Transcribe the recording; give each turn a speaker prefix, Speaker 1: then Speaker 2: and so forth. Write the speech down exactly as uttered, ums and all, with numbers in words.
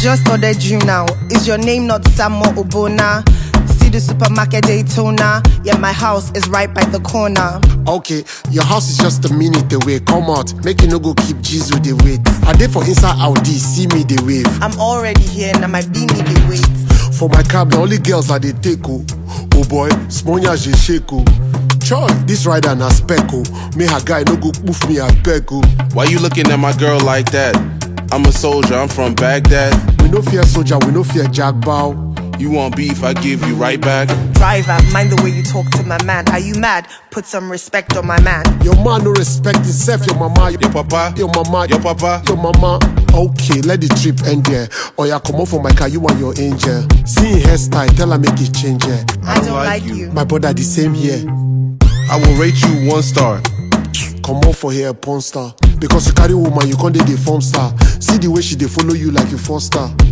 Speaker 1: just ordered you now. Is your name not Samuel Obona? See the supermarket Daytona. Yeah, my house is right by the corner.
Speaker 2: Okay, your house is just a minute away. Come out, make you no go keep G's with the wait. I dey for inside Audi, see me the wave.
Speaker 1: I'm already here, now my beanie they wait.
Speaker 2: For my cab, the only girls that they take oh. Oh boy, smonya je shake oh. Choy, this rider na spec oh. Me her guy no go poof me a beg oh.
Speaker 3: Why you looking at my girl like that? I'm a soldier, I'm from Baghdad.
Speaker 2: We no fear soldier, we no fear jackbow.
Speaker 3: You want beef, I give you right back.
Speaker 1: Driver, mind the way you talk to my man. Are you mad? Put some respect on my man.
Speaker 2: Your man no respect himself, your mama.
Speaker 3: Your papa,
Speaker 2: Your mama,
Speaker 3: your papa,
Speaker 2: your mama. Okay, let the trip end there. Or ya come out for my car, you and your angel. See him hairstyle, tell her make it change yeah.
Speaker 1: I don't like you.
Speaker 2: My brother the same here.
Speaker 3: I will rate you one star.
Speaker 2: Come on for here, porn star. Because you carry woman, you can't date the form star. See the way she they follow you like you four star.